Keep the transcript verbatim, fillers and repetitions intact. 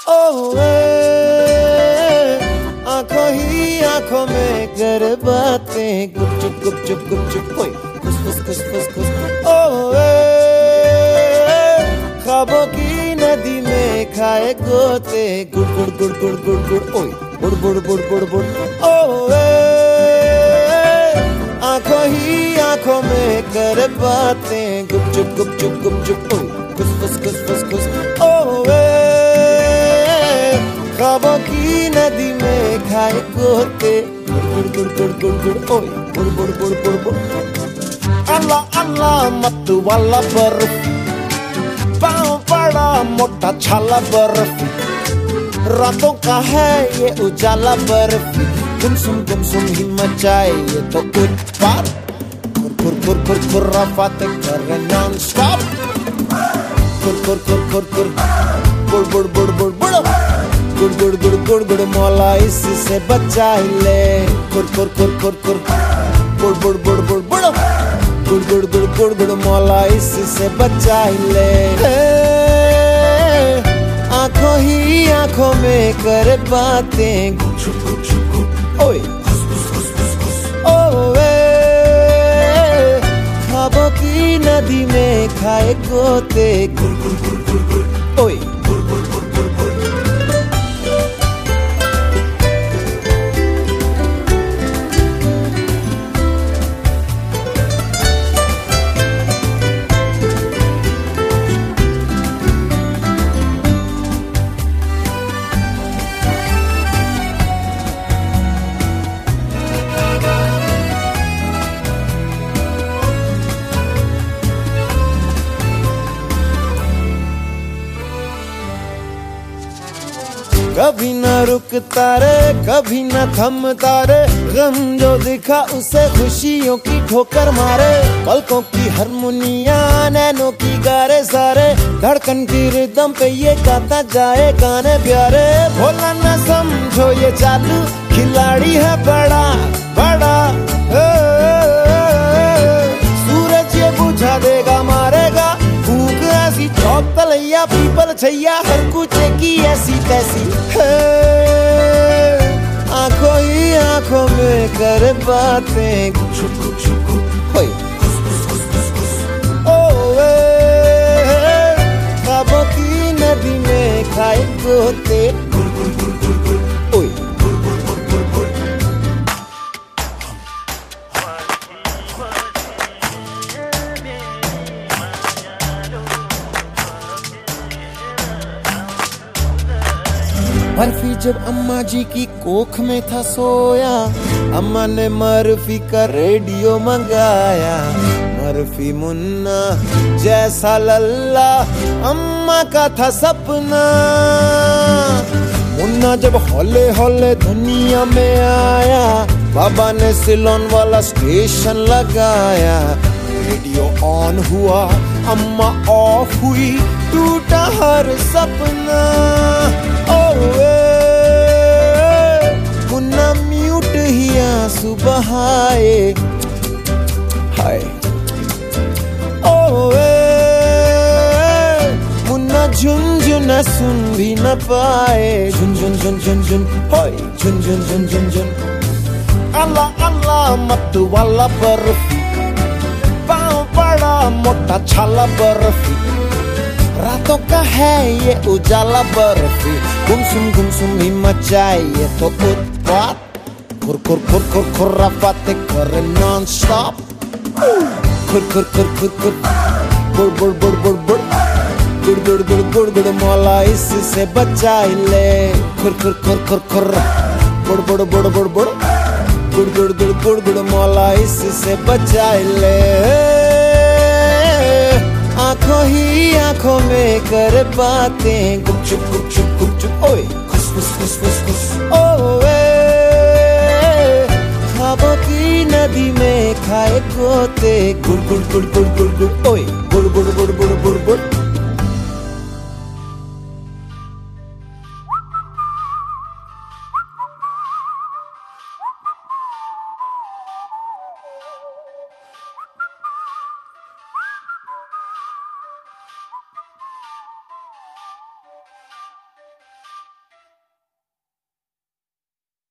ओए आंखों ही आंखों में कर बातें, गुपचुप गुपचुप गुपचुप ओए खुस खुस खुस खुस खुस। ओए ख्वाबों की नदी में खाए गोते, गुड़ गुड़ गुड़ गुड़ गुड़ गुड़ ओए बुड़ बुड़ बुड़ बुड़ बुड़। ओए आंखों ही आंखों में कर बातें, गुपचुप गुपचुप गुपचुप ओए खुस खुस खुस खुस खुस। ओए ख्वाबों की नदी में खाए गोते, गुड़ गुड़ गुड़ गुड़ गुड़ ओए बुड़ बुड़ बुड़ बुड़ बुड़। अल्लाह अल्लाह मत वाला बर्फी, पाँव बड़ा मोटा छाला बर्फी, रातों का है ये उजाला बर्फी, गुमसुम गुमसुम ही मचाए ये तो उत्पात, खुर खुर खुर खुर खुर्राफाते करे नॉन स्टॉप, खुर खुर खुर खुर खुर बुड़ बुड़ बुड़ बुड़ बुड़ गुड़ गुड़ गुड़ गुड़ गुड़ मौला इससे बचा ले, खुर खुर खुर खुर खुर बुड़ बुड़ बुड़ बुड़ बुड़ गुड़ गुड़ गुड़ गुड़ गुड़ मौला इससे बचा ले। आंखों ही आंखों में कर बातें, ओए ओए ख्वाबों की नदी में खाए गोते, गुड़ गुड़ गुड़ गुड़ गुड़ ओए। कभी न रुकता रे कभी न थमता रे, गम जो दिखा उसे खुशियों की ठोकर मारे, पलकों की हारमोनिया नैनों की गारे सारे, धड़कन की रिदम पे ये गाता जाए गाने प्यारे। भोला न समझो ये चालू खिलाड़ी है बड़ा बड़ा, ए, सूरज ये बुझा देगा मारेगा भूख ऐसी, चौक तलैया पीपल छैया हर कुछ की ऐसी तैसी। आंखों ही आंखों में कर बातें, ओए ख्वाबों की नदी में खाए गोते, ओए बर्फी जब अम्मा जी की कोख में था सोया, अम्मा ने मर्फी का रेडियो मंगाया, मर्फी मुन्ना जैसा लल्ला अम्मा का था सपना। मुन्ना जब हौले हौले दुनिया में आया, बाबा ने सिलोन वाला स्टेशन लगाया, रेडियो ऑन हुआ अम्मा ऑफ हुई, टूटा हर सपना। ओए मुन्ना म्यूट ही आंसू बहाए, हाय ओए मुन्ना झुनझुना सुन भी न पाए, झुन झुन झुन झुन झुन हाय झुन झुन झुन झुन झुन। अल्लाह अल्लाह मत वाला बर्फी, पाँव बड़ा मोटा छाला बर्फी, रातों का है ये उजाला बर्फी, गुमसुम गुमसुम ही मचाए ये तो उत्पात, खुर खुर खुर खुर खुर्राफाते करे नॉन स्टॉप, खुर खुर खुर खुर खुर बुड़ बुड़ बुड़ बुड़ बुड़ गुड़ गुड़ गुड़ गुड़ गुड़ मौला इससे बचा ले, खुर खुर खुर खुर खुर बुड़ बुड़ बुड़ बुड़ बुड़ गुड़ गुड़ गुड़ गुड़ गुड़ मौला इससे बचा ले। आंखों ही आंखों में कर बातें, गुपचुप गुपचुप गुपचुप ओए खुस खुस खुस खुस खुस। ओए ख्वाबों की नदी में खाए गोते, गुड़ गुड़ गुड़ गुड़ गुड़ गुड़ ओए गुड़